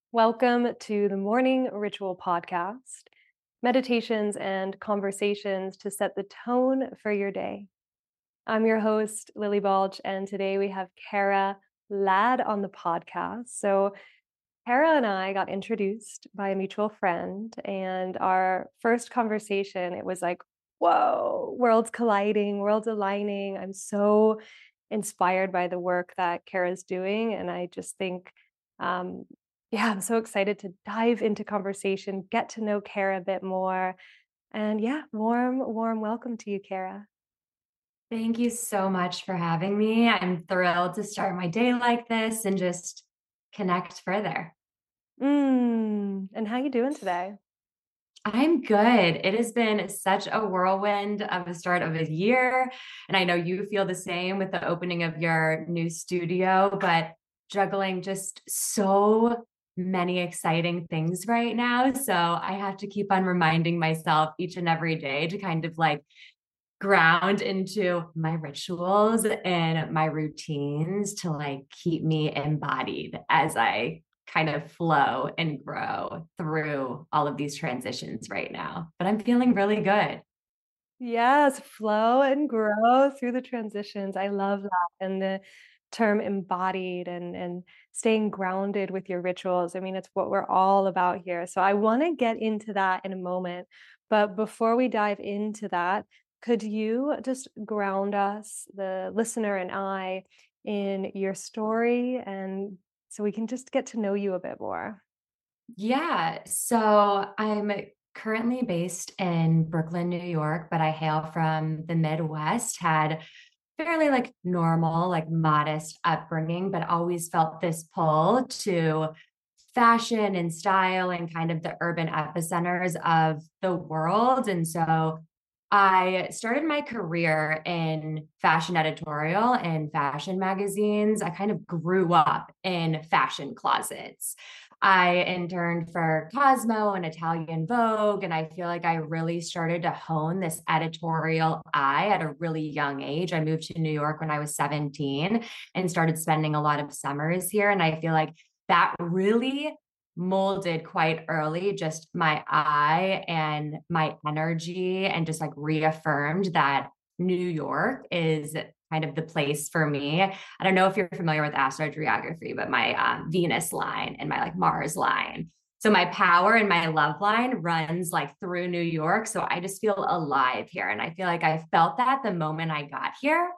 Welcome to the Morning Ritual Podcast, meditations and conversations to set the tone for your day. I'm your host, Lily Balch, and today we have Kara Ladd on the podcast. So, Kara and I got introduced by a mutual friend, and our first conversation, it was like, whoa, worlds colliding, worlds aligning. I'm so inspired by the work that Kara's doing. And I just think, um, yeah, I'm so excited to dive into conversation, get to know Kara a bit more. And yeah, warm welcome to you, Kara. Thank you so much for having me. I'm thrilled to start my day like this and just connect further. And how you doing today? I'm good. It has been such a whirlwind of the start of a year. And I know you feel the same with the opening of your new studio, but juggling just so many exciting things right now. So I have to keep on reminding myself each and every day to kind of like ground into my rituals and my routines to like keep me embodied as I kind of flow and grow through all of these transitions right now. But I'm feeling really good. Yes, flow and grow through the transitions. I love that. And the term embodied and staying grounded with your rituals. I mean, it's what we're all about here. So I want to get into that in a moment. But before we dive into that, could you just ground us, the listener and I, in your story and so we can just get to know you a bit more? Yeah. So I'm currently based in Brooklyn, New York, but I hail from the Midwest, had fairly like normal, like modest upbringing, but always felt this pull to fashion and style and kind of the urban epicenters of the world. And so I started my career in fashion editorial and fashion magazines. I kind of grew up in fashion closets. I interned for Cosmo and Italian Vogue, and I feel like I really started to hone this editorial eye at a really young age. I moved to New York when I was 17 and started spending a lot of summers here. And I feel like that really molded quite early just my eye and my energy and just like reaffirmed that New York is kind of the place for me. I don't know if you're familiar with astrogeography, but my Venus line and my like Mars line. So my power and my love line runs like through New York. So I just feel alive here. And I feel like I felt that the moment I got here.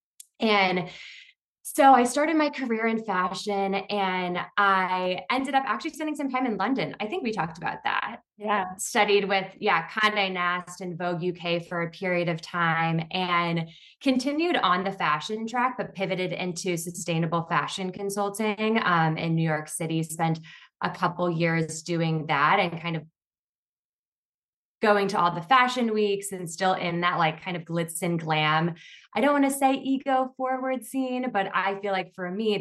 And so I started my career in fashion and I ended up actually spending some time in London. I think we talked about that. Yeah. Studied with, yeah, Condé Nast and Vogue UK for a period of time and continued on the fashion track, but pivoted into sustainable fashion consulting in New York City. Spent a couple years doing that and kind of going to all the fashion weeks and still in that like kind of glitz and glam. I don't want to say ego forward scene, but I feel like for me,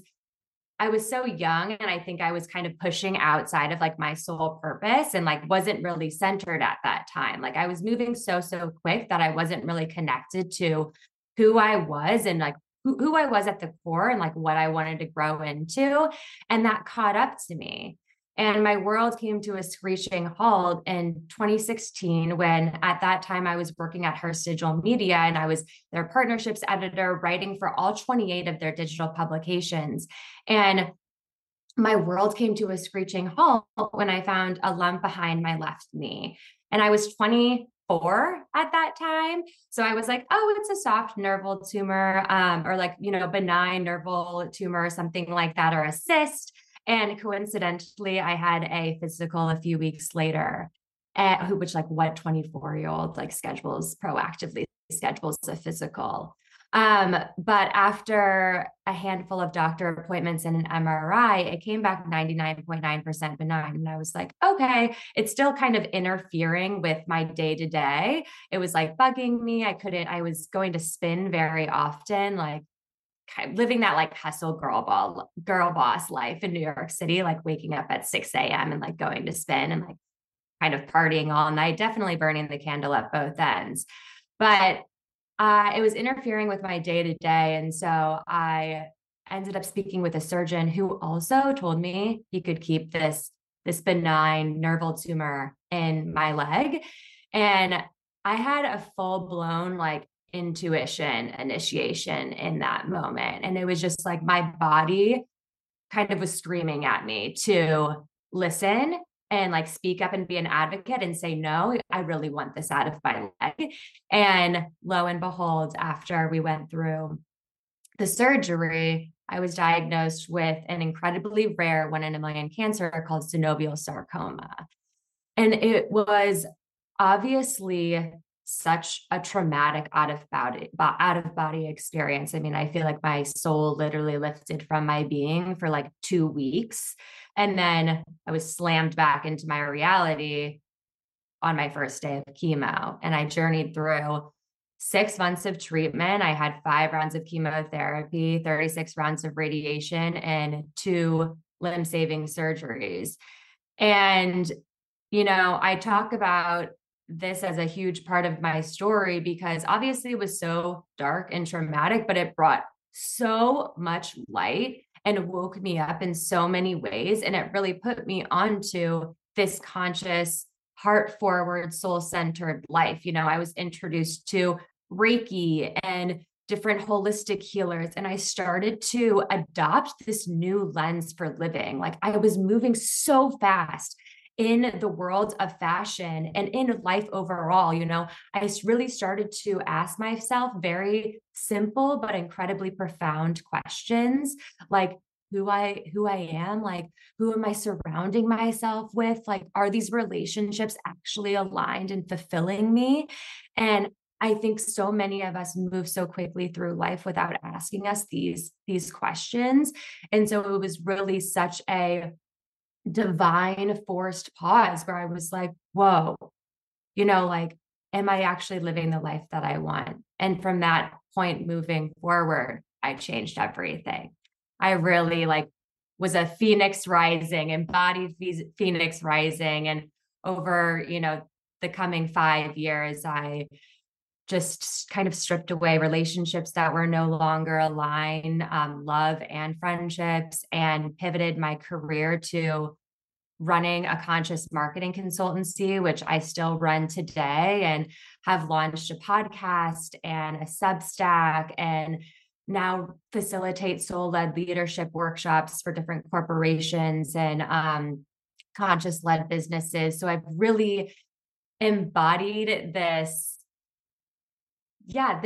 I was so young and I think I was kind of pushing outside of like my sole purpose and like wasn't really centered at that time. Like I was moving so quick that I wasn't really connected to who I was and like who I was at the core and like what I wanted to grow into. And that caught up to me. And my world came to a screeching halt in 2016 when at that time I was working at Hearst Digital Media and I was their partnerships editor, writing for all 28 of their digital publications. And my world came to a screeching halt when I found a lump behind my left knee. And I was 24 at that time. So I was like, oh, it's a soft nerval tumor, or like, benign nerval tumor, or something like that, or a cyst. And coincidentally, I had a physical a few weeks later, which like what 24-year-old like proactively schedules a physical. But after a handful of doctor appointments and an MRI, it came back 99.9% benign. And I was like, okay, it's still kind of interfering with my day to day. It was like bugging me. I was going to spin very often, like living that like hustle girl boss life in New York City, like waking up at 6 a.m. and like going to spin and like kind of partying all night, definitely burning the candle at both ends. But it was interfering with my day to day. And so I ended up speaking with a surgeon who also told me he could keep this benign nerval tumor in my leg. And I had a full blown like intuition initiation in that moment. And it was just like my body kind of was screaming at me to listen and like speak up and be an advocate and say, no, I really want this out of my leg. And lo and behold, after we went through the surgery, I was diagnosed with an incredibly rare 1 in a million cancer called synovial sarcoma. And it was obviously such a traumatic out of body experience. I mean, I feel like my soul literally lifted from my being for like 2 weeks. And then I was slammed back into my reality on my first day of chemo. And I journeyed through 6 months of treatment. I had 5 rounds of chemotherapy, 36 rounds of radiation, and 2 limb-saving surgeries. And, I talk about this as a huge part of my story because obviously it was so dark and traumatic, but it brought so much light and woke me up in so many ways. And it really put me onto this conscious, heart forward, soul centered life. I was introduced to Reiki and different holistic healers. And I started to adopt this new lens for living. Like I was moving so fast in the world of fashion and in life overall. I really started to ask myself very simple but incredibly profound questions like who I am, like who am I surrounding myself with? Like, are these relationships actually aligned and fulfilling me? And I think so many of us move so quickly through life without asking us these questions. And so it was really such a divine forced pause where I was like, whoa, like, am I actually living the life that I want? And from that point moving forward, I changed everything. I really like was a phoenix rising, embodied phoenix rising. And over, the coming 5 years, I just kind of stripped away relationships that were no longer aligned, love and friendships, and pivoted my career to running a conscious marketing consultancy, which I still run today, and have launched a podcast and a Substack, and now facilitate soul-led leadership workshops for different corporations and conscious-led businesses. So I've really embodied this. Yeah,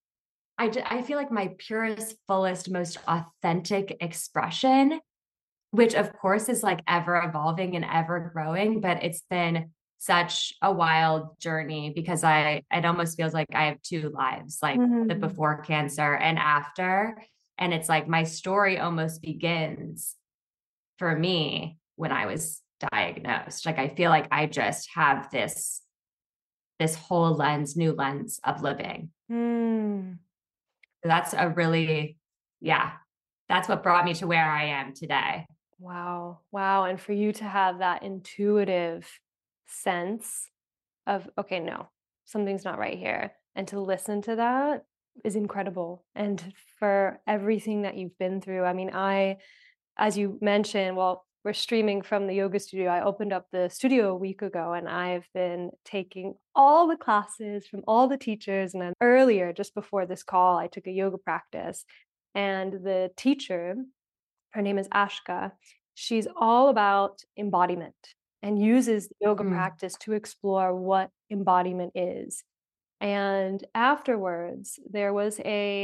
I feel like my purest, fullest, most authentic expression, which of course is like ever evolving and ever growing, but it's been such a wild journey because it almost feels like I have two lives, like the Mhm. before cancer and after. And it's like my story almost begins for me when I was diagnosed. Like I feel like I just have this whole new lens of living. Mm. That's a really, yeah, that's what brought me to where I am today. Wow. Wow. And for you to have that intuitive sense of, okay, no, something's not right here. And to listen to that is incredible. And for everything that you've been through, I mean, as you mentioned, well, we're streaming from the yoga studio. I opened up the studio a week ago and I've been taking all the classes from all the teachers. And then earlier, just before this call, I took a yoga practice. And the teacher, her name is Ashka. She's all about embodiment and uses the yoga Mm, practice to explore what embodiment is. And afterwards, there was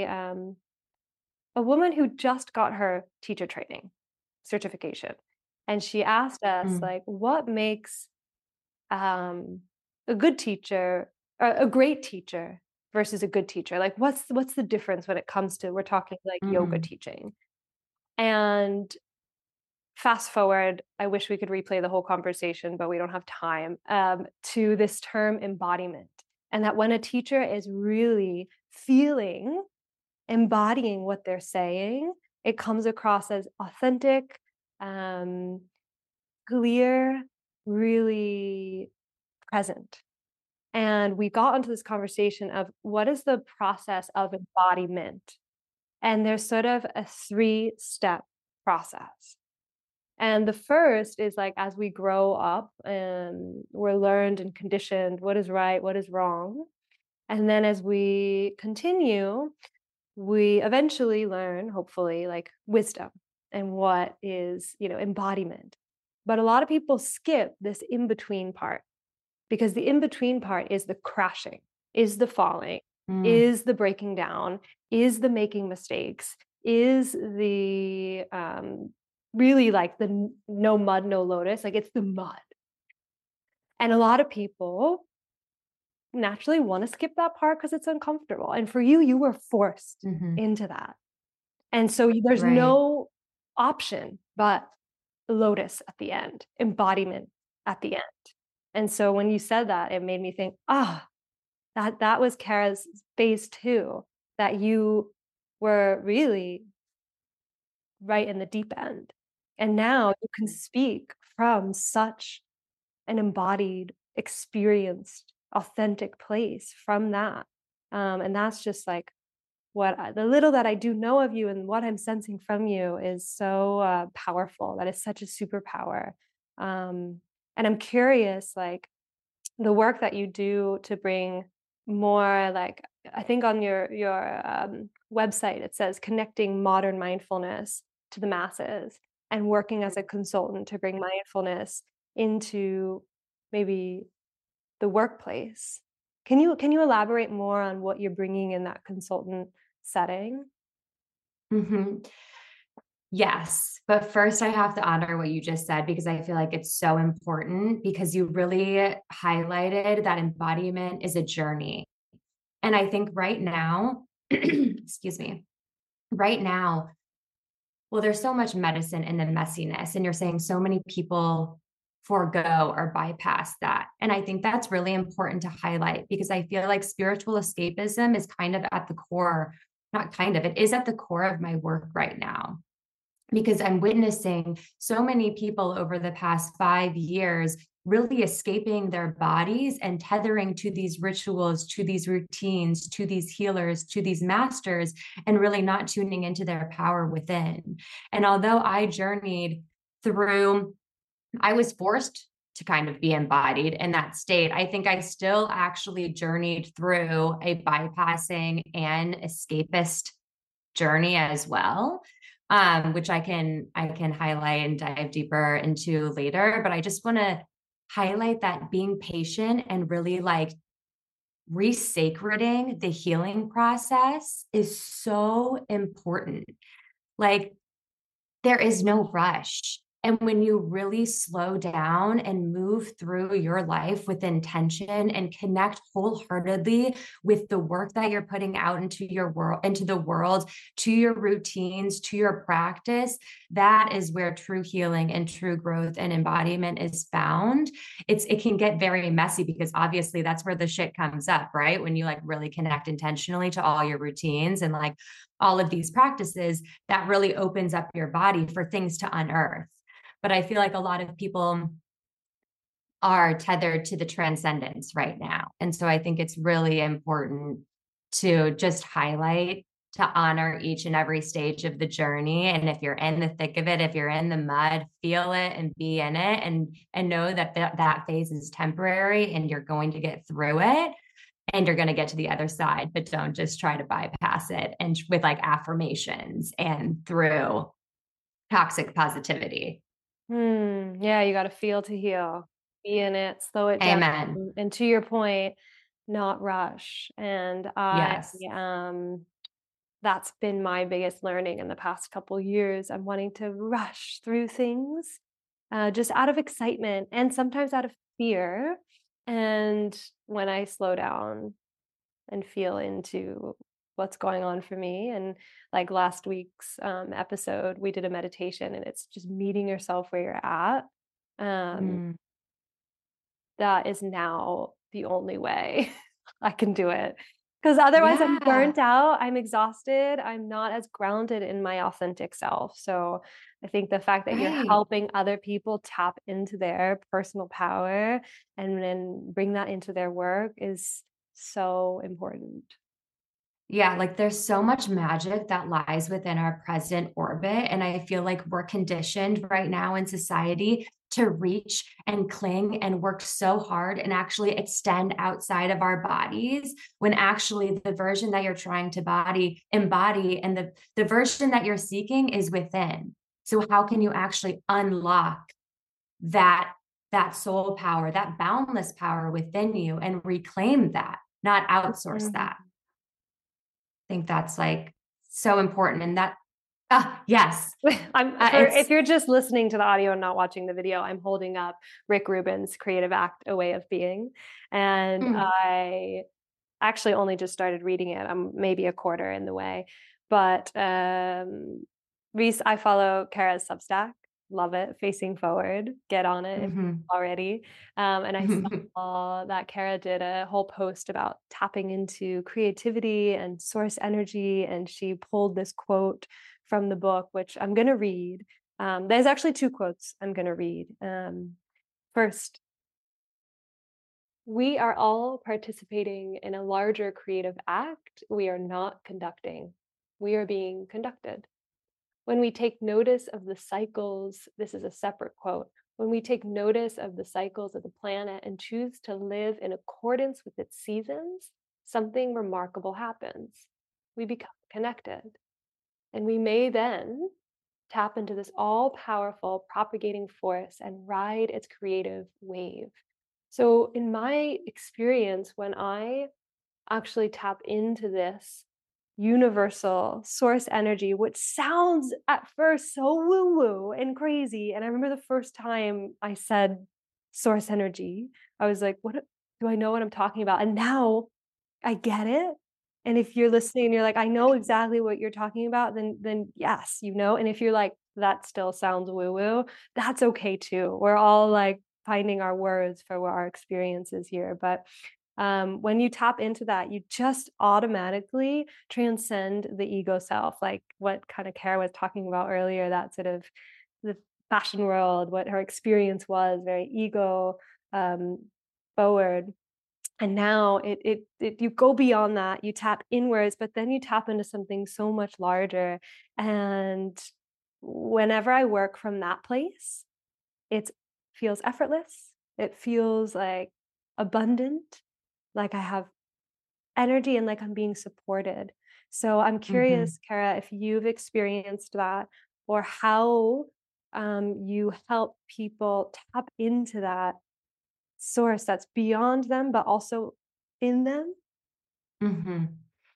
a woman who just got her teacher training certification, and she asked us mm, like, "What makes um, a good teacher, or a great teacher, versus a good teacher? Like, what's the difference when it comes to we're talking like yoga mm. teaching?" And fast forward, I wish we could replay the whole conversation, but we don't have time, to this term embodiment. And that when a teacher is really feeling, embodying what they're saying, it comes across as authentic, um, clear, really present. And we got into this conversation of what is the process of embodiment And there's sort of a 3-step process. And the first is like as we grow up and we're learned and conditioned what is right, what is wrong. And then as we continue, we eventually learn, hopefully, like wisdom and what is, embodiment. But a lot of people skip this in between part because the in between part is the crashing, is the falling, Mm. is the breaking down, is the making mistakes, is the really like the no mud, no lotus, like it's the mud. And a lot of people naturally want to skip that part because it's uncomfortable. And for you, you were forced Hmm. into that. And so there's Right. no option but lotus at the end, embodiment at the end. And so when you said that, it made me think, that was Kara's phase 2, that you were really right in the deep end. And now you can speak from such an embodied, experienced, authentic place from that. And that's just like the little that I do know of you and what I'm sensing from you is so powerful. That is such a superpower. And I'm curious, like the work that you do to bring more, like I think on your website it says connecting modern mindfulness to the masses and working as a consultant to bring mindfulness into maybe the workplace. Can you elaborate more on what you're bringing in that consultant setting? Hmm. Yes. But first, I have to honor what you just said because I feel like it's so important because you really highlighted that embodiment is a journey. And I think right now, excuse me, right now, well, there's so much medicine in the messiness, and you're saying so many people forego or bypass that. And I think that's really important to highlight because I feel like spiritual escapism is kind of at the core, not kind of, it is at the core of my work right now because I'm witnessing so many people over the past 5 years really escaping their bodies and tethering to these rituals, to these routines, to these healers, to these masters, and really not tuning into their power within. And although I journeyed through, I was forced to kind of be embodied in that state. I think I still actually journeyed through a bypassing and escapist journey as well, which I can highlight and dive deeper into later. But I just want to highlight that being patient and really like resacreding the healing process is so important. Like there is no rush. And when you really slow down and move through your life with intention and connect wholeheartedly with the work that you're putting out into your world, into the world, to your routines, to your practice, that is where true healing and true growth and embodiment is found. It can get very messy because obviously that's where the shit comes up, right? When you like really connect intentionally to all your routines and like all of these practices, that really opens up your body for things to unearth. But I feel like a lot of people are tethered to the transcendence right now. And so I think it's really important to just highlight, to honor each and every stage of the journey. And if you're in the thick of it, if you're in the mud, feel it and be in it and know that that phase is temporary and you're going to get through it and you're going to get to the other side, but don't just try to bypass it and with like affirmations and through toxic positivity. Yeah, you got to feel to heal, be in it, slow it down. Amen. And to your point, not rush. And Yes. that's been my biggest learning in the past couple years. I'm wanting to rush through things just out of excitement and sometimes out of fear. And when I slow down and feel into what's going on for me, and like last week's episode, we did a meditation, and it's just meeting yourself where you're at. Um, Mm, that is now the only way I can do it. Because otherwise, I'm yeah. burnt out, I'm exhausted, I'm not as grounded in my authentic self. So I think the fact that you're Right. helping other people tap into their personal power and then bring that into their work is so important. Yeah, like there's so much magic that lies within our present orbit. And I feel like we're conditioned right now in society to reach and cling and work so hard and actually extend outside of our bodies when actually the version that you're trying to embody and the version that you're seeking is within. So how can you actually unlock that that soul power, that boundless power within you and reclaim that, not outsource Mhm. that? Think that's like so important. And that, yes, If it's, you're just listening to the audio and not watching the video, I'm holding up Rick Rubin's Creative Act: A Way of Being, and mm, I actually only just started reading it. I'm maybe a quarter in the way, but I follow Kara's Substack. Love it. Facing Forward. Get on it if mhm. already. And I saw that Kara did a whole post about tapping into creativity and source energy, and she pulled this quote from the book, which I'm going to read. There's actually two quotes I'm going to read. First, we are all participating in a larger creative act. We are not conducting. We are being conducted. When we take notice of the cycles, this is a separate quote. When we take notice of the cycles of the planet and choose to live in accordance with its seasons, something remarkable happens. We become connected. And we may then tap into this all powerful propagating force and ride its creative wave. So, in my experience, when I actually tap into this universal source energy, which sounds at first so woo woo and crazy. And I remember the first time I said source energy, I was like, what do I know what I'm talking about? And now I get it. And if you're listening and you're like, I know exactly what you're talking about, then yes, you know. And if you're like, that still sounds woo woo, that's okay too. We're all like finding our words for what our experience is here. But when you tap into that, you just automatically transcend the ego self, like what kind of Kara was talking about earlier, that sort of the fashion world, what her experience was, very ego um, forward. And now you go beyond that, you tap inwards, but then you tap into something so much larger. And whenever I work from that place, it feels effortless. It feels like abundant, like I have energy and like I'm being supported. So I'm Mhm. curious, Kara, if you've experienced that or how you help people tap into that source that's beyond them, but also in them. Mhm.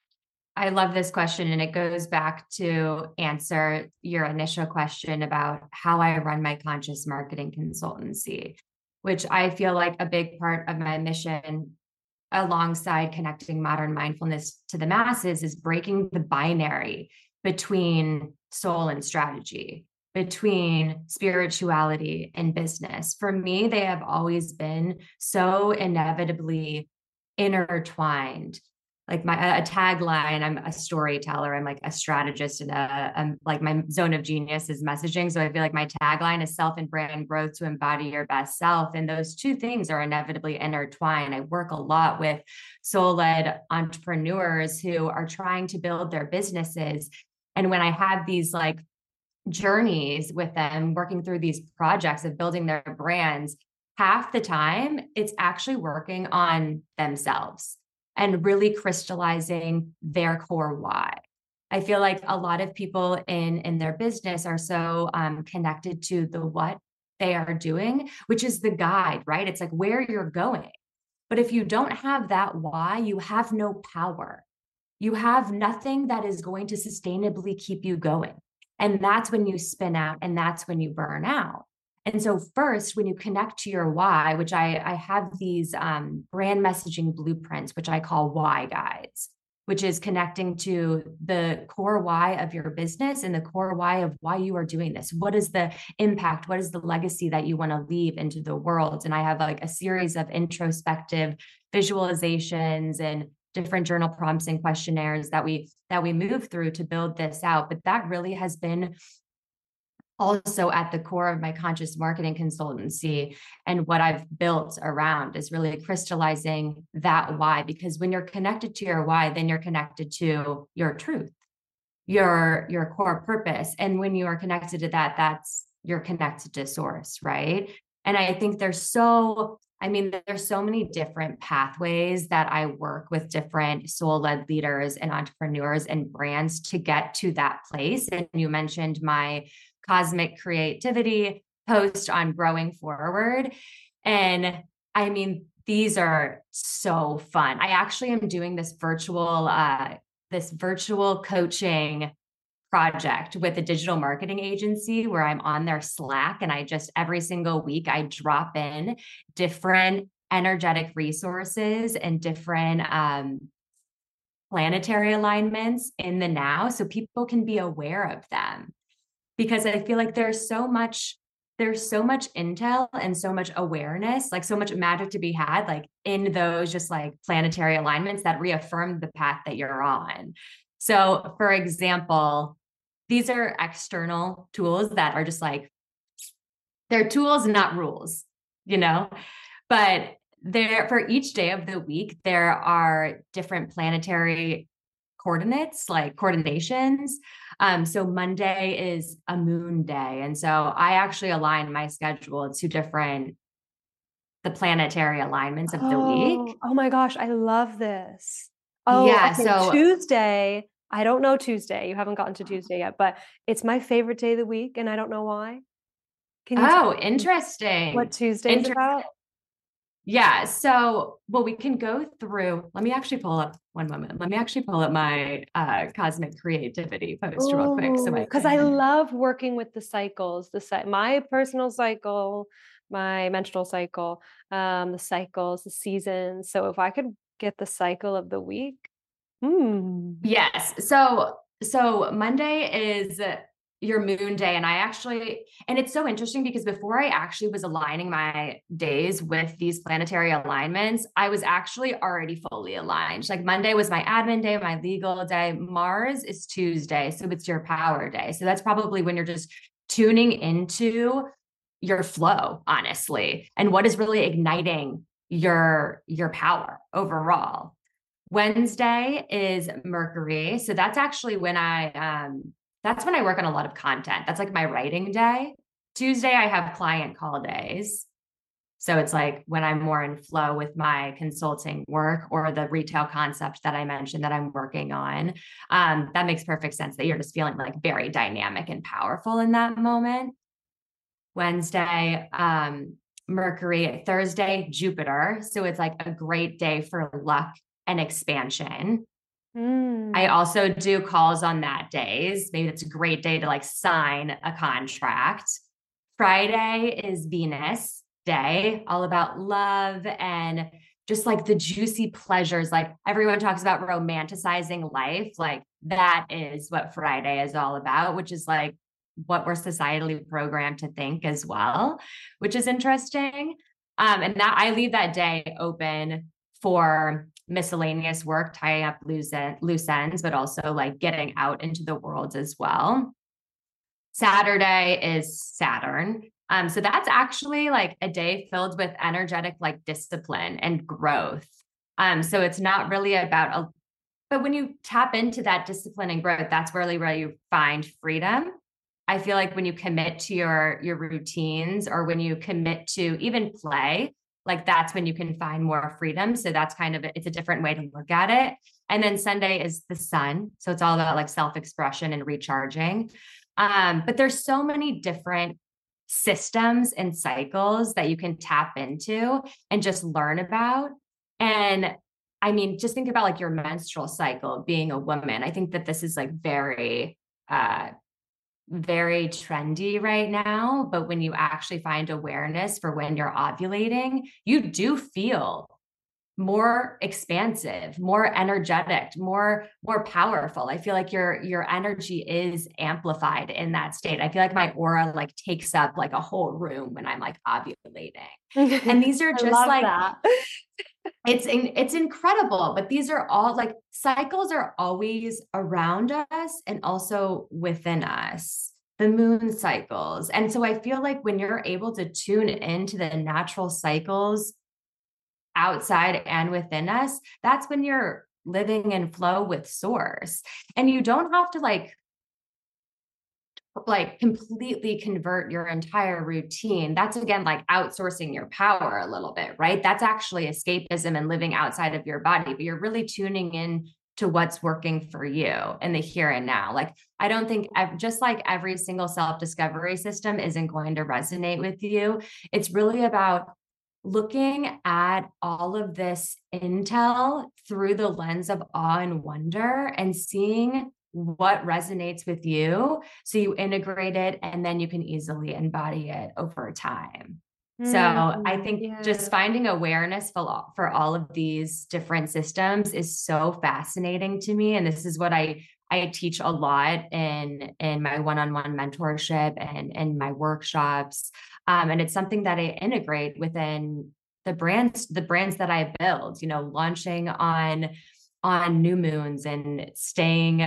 I love this question, and it goes back to answer your initial question about how I run my conscious marketing consultancy, which I feel like a big part of my mission alongside connecting modern mindfulness to the masses is breaking the binary between soul and strategy, between spirituality and business. For me, they have always been so inevitably intertwined. Like a tagline, I'm a storyteller, I'm like a strategist, and like my zone of genius is messaging. So I feel like my tagline is self and brand growth to embody your best self. And those two things are inevitably intertwined. I work a lot with soul-led entrepreneurs who are trying to build their businesses. And when I have these like journeys with them, working through these projects of building their brands, half the time it's actually working on themselves and really crystallizing their core why. I feel like a lot of people in their business are so connected to the what they are doing, which is the guide, right? It's like where you're going. But if you don't have that why, you have no power. You have nothing that is going to sustainably keep you going. And that's when you spin out and that's when you burn out. And so, first, when you connect to your why, which I have these brand messaging blueprints, which I call why guides, which is connecting to the core why of your business and the core why of why you are doing this. What is the impact? What is the legacy that you want to leave into the world? And I have like a series of introspective visualizations and different journal prompts and questionnaires that we move through to build this out. But that really has been also at the core of my conscious marketing consultancy and what I've built around is really crystallizing that why. Because when you're connected to your why, then you're connected to your truth, your core purpose. And when you are connected to that, that's you're connected to source, right? And I think there's so many different pathways that I work with different soul-led leaders and entrepreneurs and brands to get to that place. And you mentioned my cosmic creativity post on growing forward. And I mean, these are so fun. I actually am doing this virtual coaching project with a digital marketing agency where I'm on their Slack, and I just every single week I drop in different energetic resources and different planetary alignments in the now so people can be aware of them, because I feel like there's so much intel and so much awareness, like so much magic to be had, like in those just like planetary alignments that reaffirm the path that you're on. So, for example, these are external tools that are just like, they're tools, not rules, you know? But there, for each day of the week, there are different planetary coordinates, like coordinations. So Monday is a moon day. And so I actually align my schedule to the planetary alignments of the week. Oh my gosh, I love this. Oh, Yeah. okay. So, Tuesday. I don't know Tuesday. You haven't gotten to Tuesday yet, but it's my favorite day of the week, and I don't know why. Can you tell oh, me what interesting. Tuesday's about? Yeah. So, well, we can go through. Let me actually pull up one moment. Let me actually pull up my cosmic creativity post real quick so Oh, I because I can. love working with the cycles, my personal cycle, my menstrual cycle, the cycles, the seasons. So if I could get the cycle of the week, hmm. Yes. So Monday is your moon day. And it's so interesting because before I actually was aligning my days with these planetary alignments, I was actually already fully aligned. Like Monday was my admin day, my legal day. Mars is Tuesday. So it's your power day. So that's probably when you're just tuning into your flow, honestly, and what is really igniting your power overall. Wednesday is Mercury. So that's actually when that's when I work on a lot of content. That's like my writing day. Tuesday, I have client call days. So it's like when I'm more in flow with my consulting work or the retail concept that I mentioned that I'm working on. That makes perfect sense that you're just feeling like very dynamic and powerful in that moment. Wednesday, Mercury. Thursday, Jupiter. So it's like a great day for luck and expansion. I Mm. also do calls on that days. Maybe it's a great day to like sign a contract. Friday is Venus day, all about love and just like the juicy pleasures. Like everyone talks about romanticizing life. Like that is what Friday is all about, which is like what we're societally programmed to think as well, which is interesting. And that I leave that day open for miscellaneous work, tying up loose ends, but also like getting out into the world as well. Saturday is Saturn. So that's actually like a day filled with energetic like discipline and growth. So it's not really about but when you tap into that discipline and growth, that's really where you find freedom. I feel like when you commit to your routines or when you commit to even play, like that's when you can find more freedom. So that's kind of it's a different way to look at it. And then Sunday is the sun. So it's all about like self-expression and recharging. But there's so many different systems and cycles that you can tap into and just learn about. And I mean, just think about like your menstrual cycle being a woman. I think that this is like very trendy right now. But when you actually find awareness for when you're ovulating, you do feel more expansive, more energetic, more powerful. I feel like your energy is amplified in that state. I feel like my aura like takes up like a whole room when I'm like ovulating. And these are I just love like that. it's incredible, but these are all like cycles are always around us and also within us. the moon cycles. And so I feel like when you're able to tune into the natural cycles outside and within us, that's when you're living in flow with source. And you don't have to like completely convert your entire routine. That's again like outsourcing your power a little bit, right? That's actually escapism and living outside of your body, but you're really tuning in to what's working for you in the here and now. Like, I don't think just like every single self-discovery system isn't going to resonate with you. It's really about looking at all of this intel through the lens of awe and wonder and seeing what resonates with you. So you integrate it and then you can easily embody it over time. So I think just finding awareness for all of these different systems is so fascinating to me. And this is what I teach a lot in my one-on-one mentorship and my workshops. And it's something that I integrate within the brands that I build, you know, launching on new moons and staying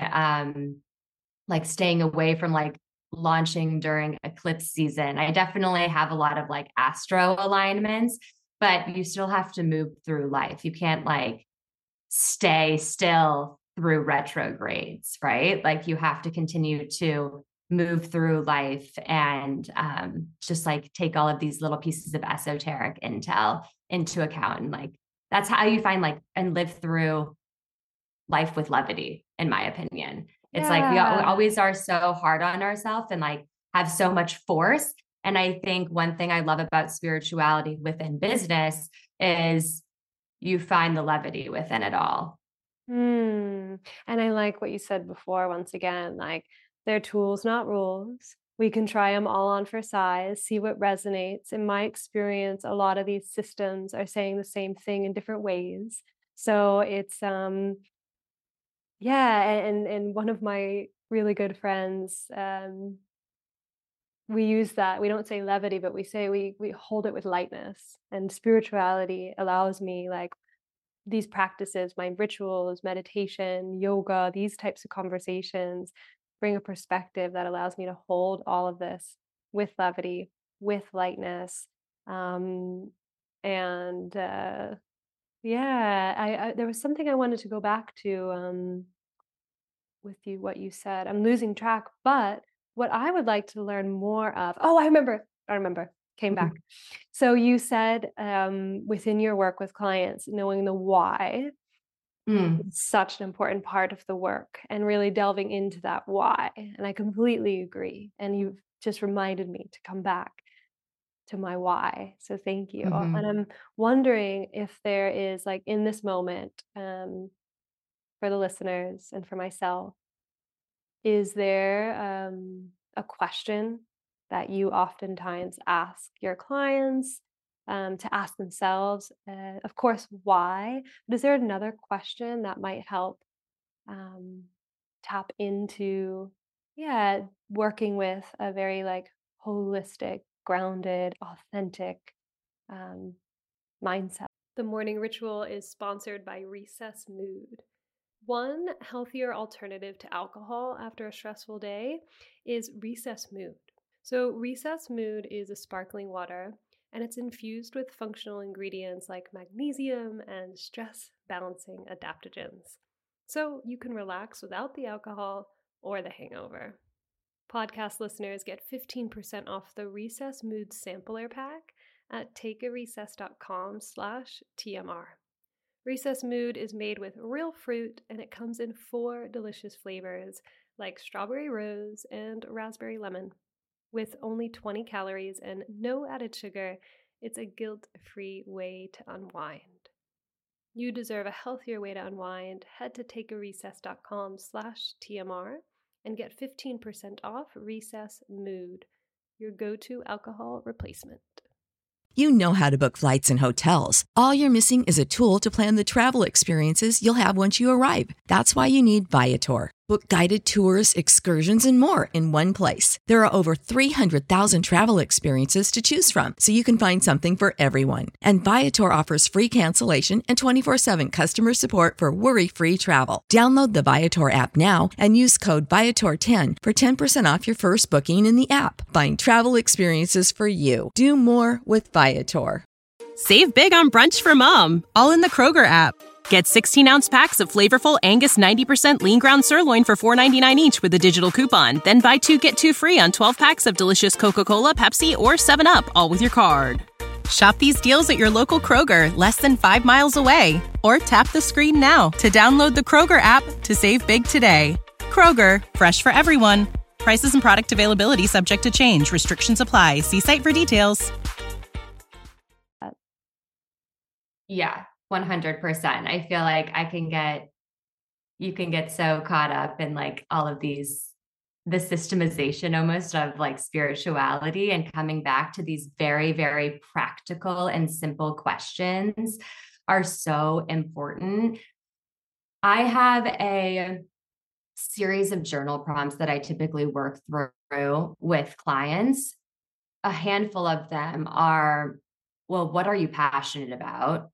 away from like launching during eclipse season. I definitely have a lot of like astro alignments, but you still have to move through life. You can't like stay still through retrogrades, right? Like you have to continue to move through life and just like take all of these little pieces of esoteric intel into account. And like, that's how you find like and live through life with levity, in my opinion. It's like we always are so hard on ourselves and like have so much force. And I think one thing I love about spirituality within business is you find the levity within it all. And I like what you said before, once again, like they're tools, not rules. We can try them all on for size, see what resonates. In my experience, a lot of these systems are saying the same thing in different ways. So it's and one of my really good friends, we use that. We don't say levity, but we say we hold it with lightness. And spirituality allows me like these practices, my rituals, meditation, yoga, these types of conversations bring a perspective that allows me to hold all of this with levity, with lightness. There was something I wanted to go back to with you, what you said. I'm losing track, but what I would like to learn more of. Oh, I remember. Came back. So you said within your work with clients, knowing the why is such an important part of the work and really delving into that why. And I completely agree. And you've just reminded me to come back to my why. So thank you. And I'm wondering if there is like in this moment for the listeners and for myself, is there a question that you oftentimes ask your clients to ask themselves? Of course, why? But is there another question that might help tap into, working with a very like holistic, grounded, authentic mindset? The morning ritual is sponsored by Recess Mood. One healthier alternative to alcohol after a stressful day is Recess Mood. So Recess Mood is a sparkling water, and it's infused with functional ingredients like magnesium and stress balancing adaptogens. So you can relax without the alcohol or the hangover. Podcast listeners get 15% off the Recess Mood sampler pack at takearecess.com/TMR. Recess Mood is made with real fruit, and it comes in 4 delicious flavors like strawberry rose and raspberry lemon. With only 20 calories and no added sugar, it's a guilt-free way to unwind. You deserve a healthier way to unwind. Head to takearecess.com/TMR and get 15% off Recess Mood, your go-to alcohol replacement. You know how to book flights and hotels. All you're missing is a tool to plan the travel experiences you'll have once you arrive. That's why you need Viator. Book guided tours, excursions, and more in one place. There are over 300,000 travel experiences to choose from, so you can find something for everyone. And Viator offers free cancellation and 24/7 customer support for worry-free travel. Download the Viator app now and use code Viator10 for 10% off your first booking in the app. Find travel experiences for you. Do more with Viator. Save big on brunch for mom, all in the Kroger app. Get 16-ounce packs of flavorful Angus 90% lean ground sirloin for $4.99 each with a digital coupon. Then buy 2, get 2 free on 12 packs of delicious Coca-Cola, Pepsi, or 7-Up, all with your card. Shop these deals at your local Kroger, less than 5 miles away. Or tap the screen now to download the Kroger app to save big today. Kroger, fresh for everyone. Prices and product availability subject to change. Restrictions apply. See site for details. Yeah, 100%. I feel like you can get so caught up in like all of the systemization almost of like spirituality, and coming back to these very, very practical and simple questions are so important. I have a series of journal prompts that I typically work through with clients. A handful of them are, well, what are you passionate about?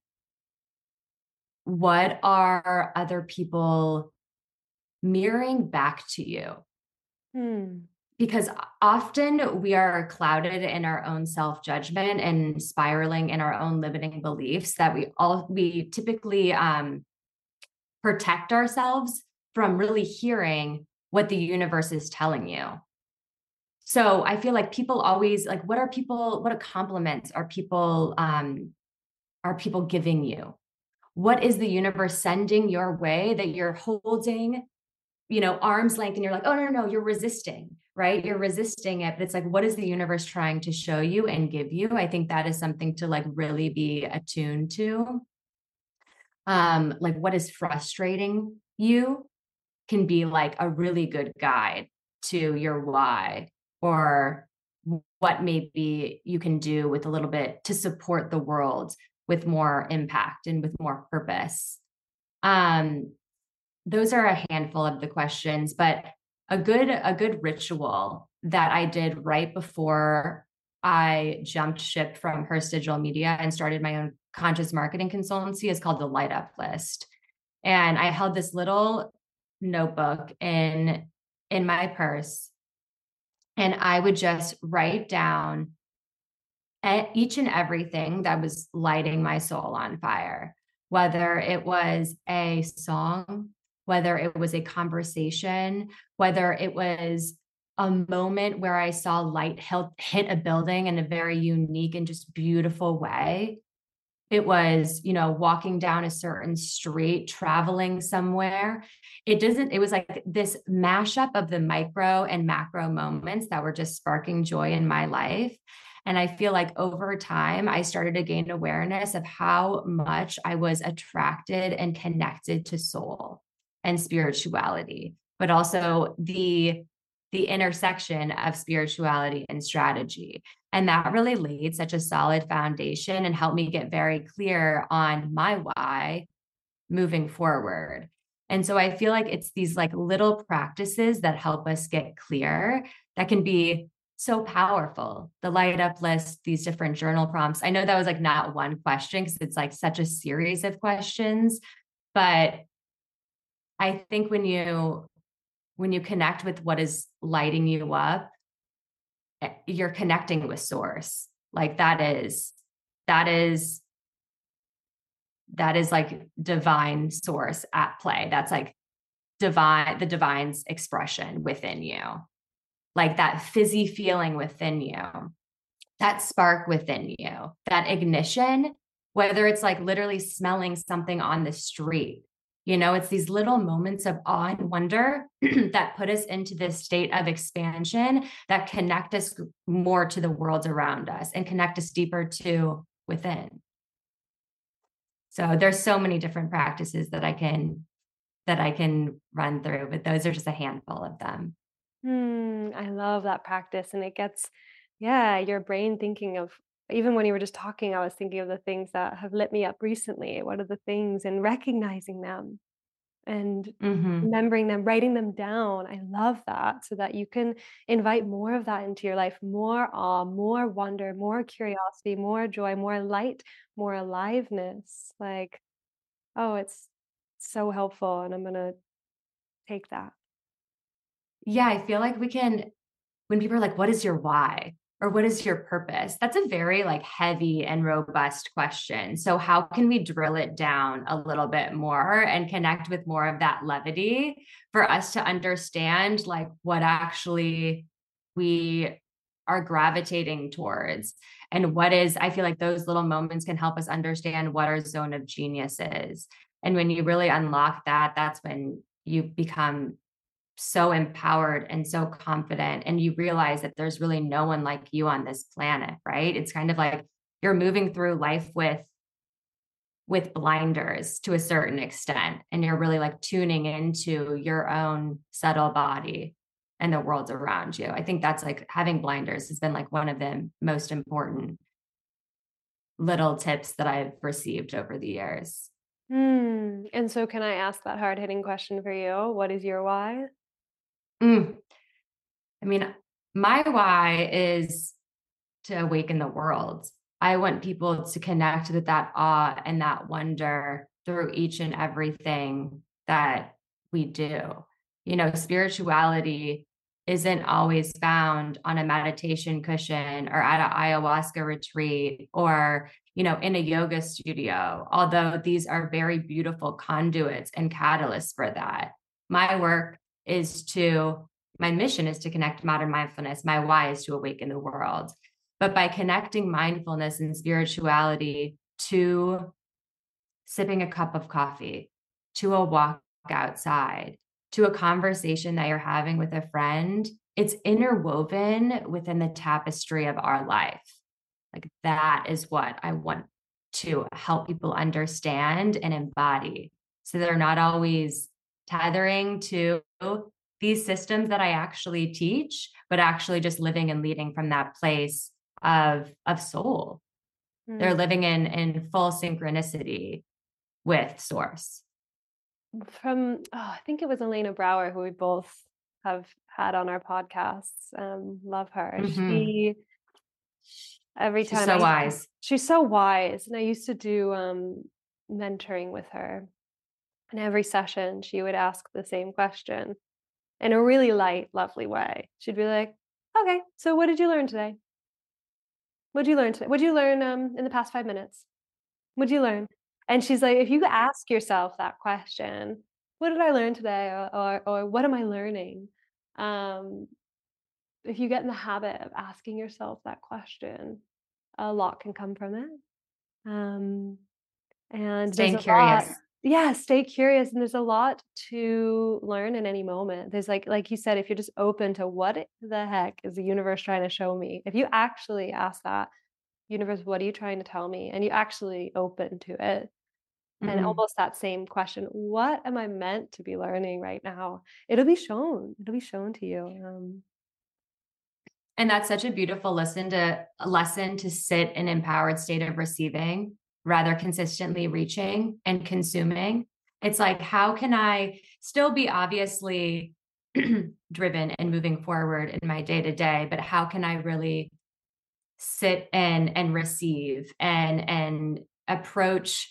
What are other people mirroring back to you? Because often we are clouded in our own self-judgment and spiraling in our own limiting beliefs that we typically protect ourselves from really hearing what the universe is telling you. So I feel like people always like, what compliments are people giving you? What is the universe sending your way that you're holding, arm's length, and you're like, oh, no, you're resisting, right? You're resisting it. But it's like, what is the universe trying to show you and give you? I think that is something to like really be attuned to. Like what is frustrating you can be like a really good guide to your why, or what maybe you can do with a little bit to support the world with more impact and with more purpose. Those are a handful of the questions, but a good ritual that I did right before I jumped ship from Hearst Digital Media and started my own conscious marketing consultancy is called the Light Up List. And I held this little notebook in my purse, and I would just write down each and everything that was lighting my soul on fire, whether it was a song, whether it was a conversation, whether it was a moment where I saw light hit a building in a very unique and just beautiful way. It was, walking down a certain street, traveling somewhere. It was like this mashup of the micro and macro moments that were just sparking joy in my life. And I feel like over time, I started to gain awareness of how much I was attracted and connected to soul and spirituality, but also the intersection of spirituality and strategy. And that really laid such a solid foundation and helped me get very clear on my why moving forward. And so I feel like it's these like little practices that help us get clear that can be so powerful. The Light Up List, these different journal prompts. I know that was like not one question because it's like such a series of questions, but I think when you connect with what is lighting you up, you're connecting with source. Like that is like divine source at play. That's like the divine's expression within you. Like that fizzy feeling within you, that spark within you, that ignition, whether it's like literally smelling something on the street. It's these little moments of awe and wonder that put us into this state of expansion that connect us more to the world around us and connect us deeper to within. So there's so many different practices that I can run through, but those are just a handful of them. I love that practice. And it gets, your brain thinking of, even when you were just talking, I was thinking of the things that have lit me up recently. What are the things, and recognizing them and Mm-hmm. remembering them, writing them down. I love that, so that you can invite more of that into your life, more awe, more wonder, more curiosity, more joy, more light, more aliveness. Like, oh, it's so helpful, and I'm gonna take that. Yeah, I feel like when people are like, what is your why? Or what is your purpose? That's a very like heavy and robust question. So how can we drill it down a little bit more and connect with more of that levity for us to understand like what actually we are gravitating towards, and what is, I feel like those little moments can help us understand what our zone of genius is. And when you really unlock that, that's when you become so empowered and so confident, and you realize that there's really no one like you on this planet, right? It's kind of like you're moving through life with blinders to a certain extent, and you're really like tuning into your own subtle body and the world around you. I think that's like having blinders has been like one of the most important little tips that I've received over the years. And so can I ask that hard-hitting question for you? What is your why? Mm. I mean, my why is to awaken the world. I want people to connect with that awe and that wonder through each and everything that we do. You know, spirituality isn't always found on a meditation cushion or at an ayahuasca retreat or, you know, in a yoga studio, although these are very beautiful conduits and catalysts for that. My work is to, my mission is to connect modern mindfulness. My why is to awaken the world. But by connecting mindfulness and spirituality to sipping a cup of coffee, to a walk outside, to a conversation that you're having with a friend, it's interwoven within the tapestry of our life. Like that is what I want to help people understand and embody, so they're not always tethering to these systems that I actually teach, but actually just living and leading from that place of soul. They're living in full synchronicity with source. I think it was Elena Brower, who we both have had on our podcasts. Love her. Mm-hmm. She's so wise. She's so wise. And I used to do mentoring with her. And every session she would ask the same question in a really light, lovely way. She'd be like, okay, so what did you learn today? What did you learn today? What did you learn in the past 5 minutes? What did you learn? And she's like, if you ask yourself that question, what did I learn today? Or what am I learning? If you get in the habit of asking yourself that question, a lot can come from it. And Staying curious. Yeah, stay curious. And there's a lot to learn in any moment. There's like you said, if you're just open to what the heck is the universe trying to show me? If you actually ask that, universe, what are you trying to tell me? And you actually open to it. Mm-hmm. And almost that same question, what am I meant to be learning right now? It'll be shown to you. And that's such a beautiful lesson to sit in empowered state of receiving, rather consistently reaching and consuming. It's like, how can I still be obviously driven and moving forward in my day to day, but how can I really sit in and receive and approach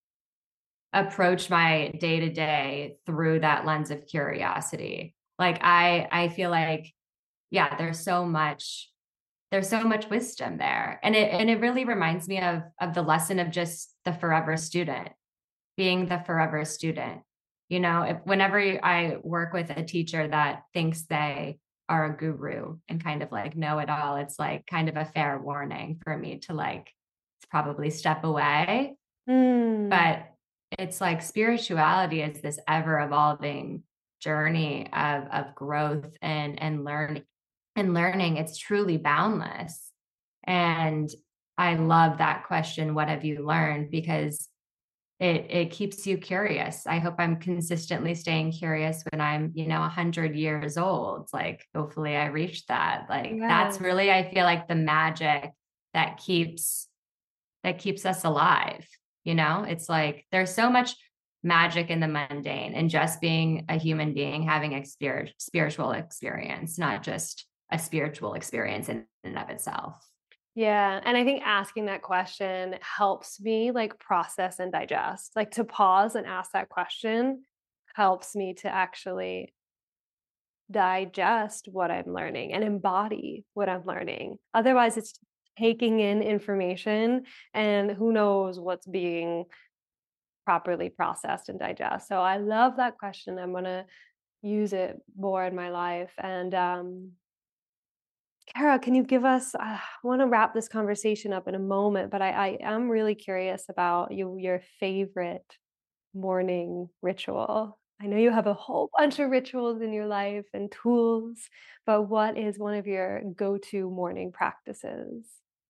my day to day through that lens of curiosity? Like I feel like, yeah, there's so much wisdom there. And it really reminds me of the lesson of just the forever student, being the forever student. You know, whenever I work with a teacher that thinks they are a guru and kind of like know it all, it's like kind of a fair warning for me to like probably step away. But it's like spirituality is this ever evolving journey of growth and learning. And learning, it's truly boundless. And I love that question, what have you learned? Because it keeps you curious. I hope I'm consistently staying curious when I'm, 100 years old. Like, hopefully I reach that. Like, that's really, I feel like the magic that keeps us alive. It's like, there's so much magic in the mundane and just being a human being having a spiritual experience, not just a spiritual experience in and of itself. Yeah. And I think asking that question helps me like process and digest. Like to pause and ask that question helps me to actually digest what I'm learning and embody what I'm learning. Otherwise, it's taking in information and who knows what's being properly processed and digest. So I love that question. I'm going to use it more in my life. And Kara, can you give us, I want to wrap this conversation up in a moment, but I am really curious about your favorite morning ritual. I know you have a whole bunch of rituals in your life and tools, but what is one of your go-to morning practices?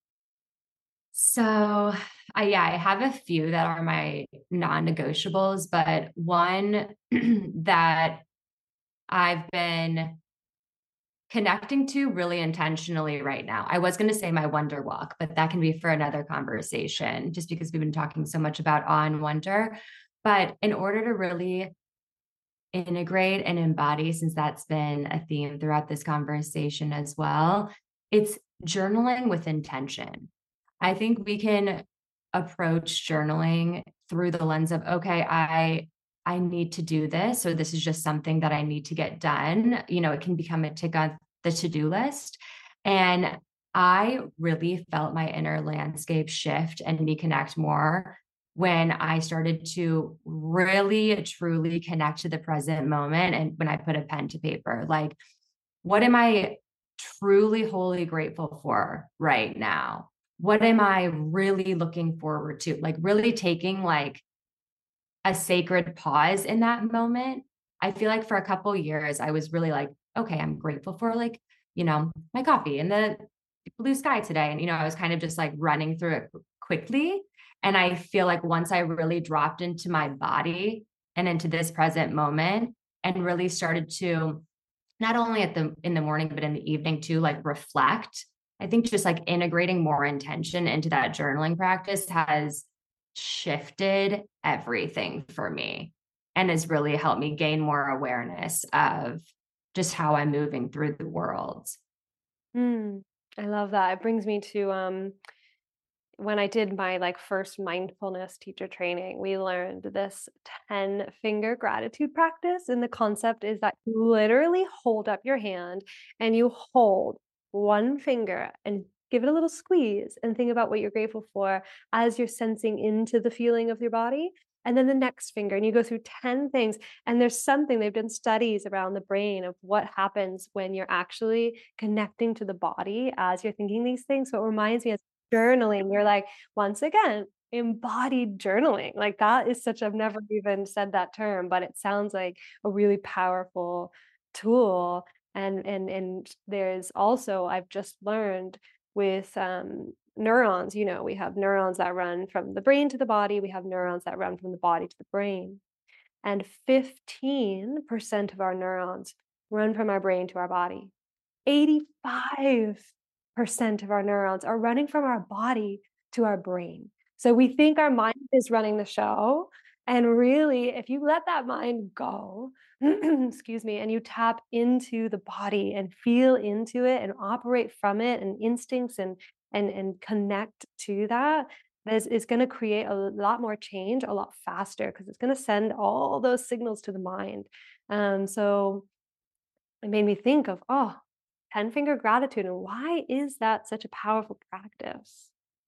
So I have a few that are my non-negotiables, but one that I've been connecting to really intentionally right now. I was going to say my wonder walk, but that can be for another conversation just because we've been talking so much about awe and wonder. But in order to really integrate and embody, since that's been a theme throughout this conversation as well, it's journaling with intention. I think we can approach journaling through the lens of, okay, I need to do this, or this is just something that I need to get done. It can become a tick on the to-do list. And I really felt my inner landscape shift and me connect more when I started to really, truly connect to the present moment. And when I put a pen to paper, like, what am I truly, wholly grateful for right now? What am I really looking forward to? Like really taking like a sacred pause in that moment. I feel like for a couple years, I was really like, okay, I'm grateful for like, my coffee and the blue sky today. And, I was kind of just like running through it quickly. And I feel like once I really dropped into my body and into this present moment and really started to not only in the morning, but in the evening too, like reflect, I think just like integrating more intention into that journaling practice has shifted everything for me and has really helped me gain more awareness of just how I'm moving through the world. I love that. It brings me to when I did my like first mindfulness teacher training, we learned this 10-finger gratitude practice. And the concept is that you literally hold up your hand and you hold one finger and give it a little squeeze and think about what you're grateful for as you're sensing into the feeling of your body. And then the next finger, and you go through 10 things. And there's something, they've done studies around the brain of what happens when you're actually connecting to the body as you're thinking these things. So it reminds me of journaling. You're like, once again, embodied journaling. Like that is such, I've never even said that term, but it sounds like a really powerful tool. And there's also, I've just learned with neurons, we have neurons that run from the brain to the body. We have neurons that run from the body to the brain. And 15% of our neurons run from our brain to our body. 85% of our neurons are running from our body to our brain. So we think our mind is running the show. And really, if you let that mind go, excuse me, and you tap into the body and feel into it and operate from it and instincts and connect to that, this is going to create a lot more change a lot faster because it's going to send all those signals to the mind. So it made me think of, 10-finger gratitude. And why is that such a powerful practice?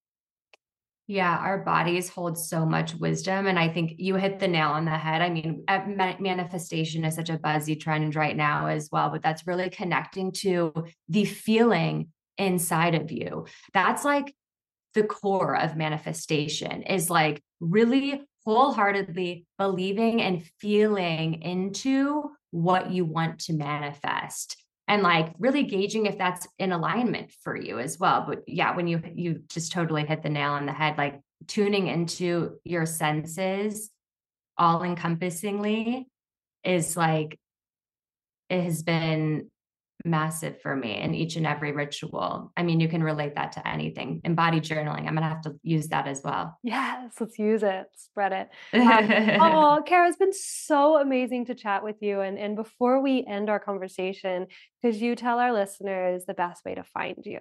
Yeah, our bodies hold so much wisdom. And I think you hit the nail on the head. I mean, manifestation is such a buzzy trend right now as well, but that's really connecting to the feeling inside of you. That's like the core of manifestation, is like really wholeheartedly believing and feeling into what you want to manifest. And like really gauging if that's in alignment for you as well. But yeah, when you just totally hit the nail on the head, like tuning into your senses all encompassingly is like, it has been massive for me in each and every ritual. I mean, you can relate that to anything. Embodied journaling, I'm going to have to use that as well. Yes, let's use it. Spread it. Oh, Kara, it's been so amazing to chat with you. And before we end our conversation, could you tell our listeners the best way to find you?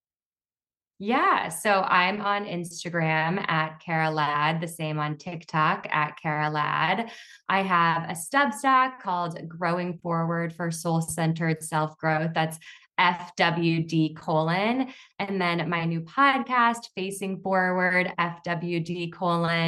Yeah. So I'm on Instagram at Kara Ladd, the same on TikTok at Kara Ladd. I have a Substack called Growing Forward for Soul-Centered Self-Growth. That's FWD : and then my new podcast, Facing Forward, FWD :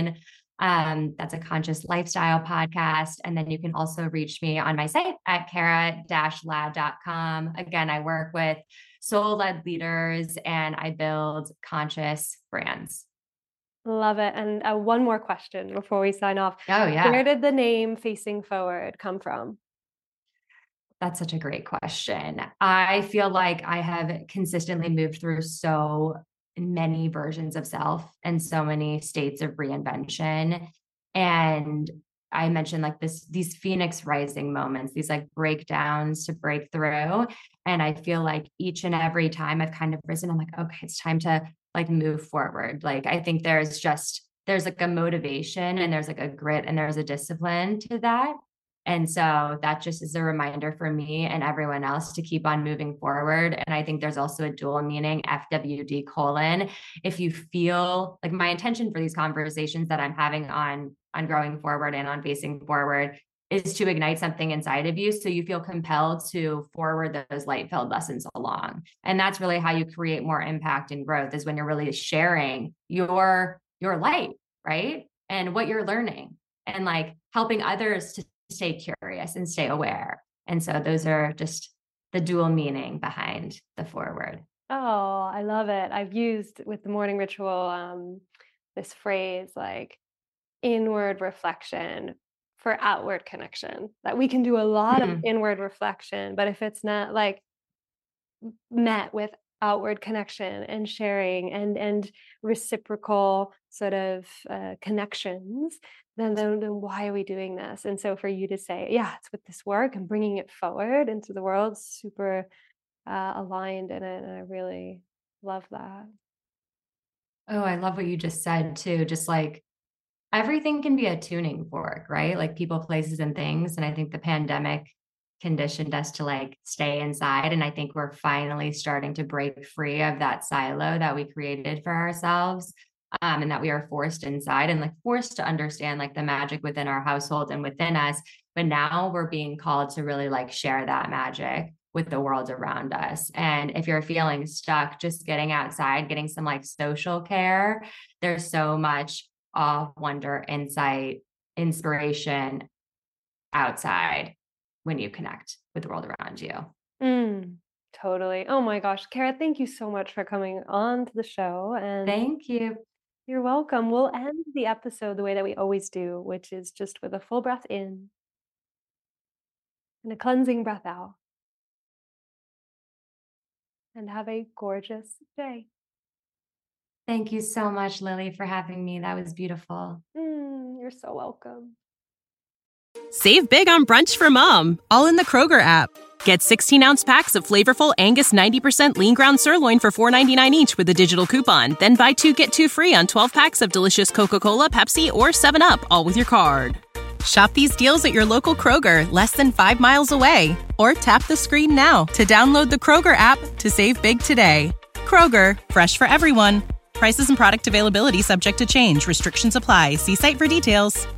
that's a conscious lifestyle podcast. And then you can also reach me on my site at kara-ladd.com. Again, I work with soul-led leaders and I build conscious brands. Love it. And one more question before we sign off. Oh, yeah. Where did the name Facing Forward come from? That's such a great question. I feel like I have consistently moved through so many versions of self and so many states of reinvention. And I mentioned like these Phoenix rising moments, these like breakdowns to break through. And I feel like each and every time I've kind of risen, I'm like, okay, it's time to like move forward. Like, I think there's like a motivation and there's like a grit and there's a discipline to that. And so that just is a reminder for me and everyone else to keep on moving forward. And I think there's also a dual meaning, FWD : if you feel like my intention for these conversations that I'm having on Growing Forward and on Facing Forward is to ignite something inside of you. So you feel compelled to forward those light-filled lessons along. And that's really how you create more impact and growth, is when you're really sharing your light, right? And what you're learning and like helping others to stay curious and stay aware. And so those are just the dual meaning behind the forward. Oh, I love it. I've used with the morning ritual, this phrase like inward reflection for outward connection, that we can do a lot of inward reflection, but if it's not like met with outward connection and sharing and reciprocal sort of connections, then why are we doing this? And so for you to say, yeah, it's with this work and bringing it forward into the world, super aligned in it. And I really love that. Oh, I love what you just said too. Just like everything can be a tuning fork, right? Like people, places, and things. And I think the pandemic conditioned us to like stay inside. And I think we're finally starting to break free of that silo that we created for ourselves. And that we are forced inside and like forced to understand like the magic within our household and within us. But now we're being called to really like share that magic with the world around us. And if you're feeling stuck, just getting outside, getting some like social care, there's so much awe, wonder, insight, inspiration outside when you connect with the world around you. Totally. Oh my gosh, Kara, thank you so much for coming on to the show. And thank you. You're welcome. We'll end the episode the way that we always do, which is just with a full breath in and a cleansing breath out. And have a gorgeous day. Thank you so much, Lily, for having me. That was beautiful. You're so welcome. Save big on brunch for mom, all in the Kroger app. Get 16-ounce packs of flavorful Angus 90% lean ground sirloin for $4.99 each with a digital coupon. Then buy 2, get 2 free on 12 packs of delicious Coca-Cola, Pepsi, or 7-Up, all with your card. Shop these deals at your local Kroger, less than 5 miles away. Or tap the screen now to download the Kroger app to save big today. Kroger, fresh for everyone. Prices and product availability subject to change. Restrictions apply. See site for details.